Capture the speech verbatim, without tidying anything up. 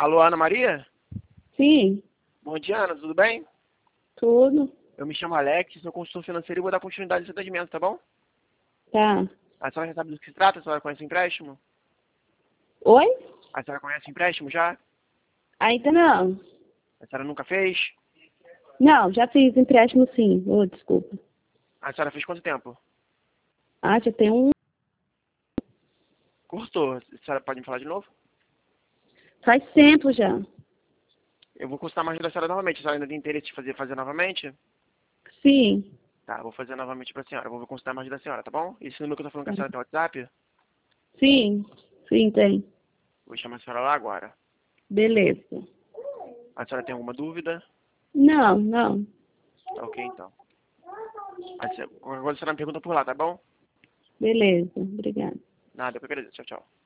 Alô, Ana Maria? Sim, Bom dia, Ana, tudo bem? tudo. Eu me chamo Alex, sou consultor financeiro e vou dar continuidade nesse atendimento, tá bom? Tá. A senhora já sabe do que se trata? A senhora conhece o empréstimo? Oi? A senhora conhece o empréstimo já? Ainda não. A senhora nunca fez? Não, já fiz empréstimo sim. Ô, desculpa. A senhora fez quanto tempo? Ah, já tem um. Cortou. A senhora pode me falar de novo? Faz tempo já. Eu vou consultar mais da senhora novamente. A senhora ainda tem interesse de fazer, fazer novamente? Sim. Tá, vou fazer novamente pra senhora. Vou consultar mais da senhora, tá bom? Esse número que eu tô falando com a senhora tem WhatsApp? Sim. Sim, tem. Vou chamar a senhora lá agora. Beleza. A senhora tem alguma dúvida? Não, não. Tá ok, então. A senhora, qualquer coisa a senhora me pergunta por lá, tá bom? Beleza. Obrigada. Nada, eu que agradeço. Tchau, tchau.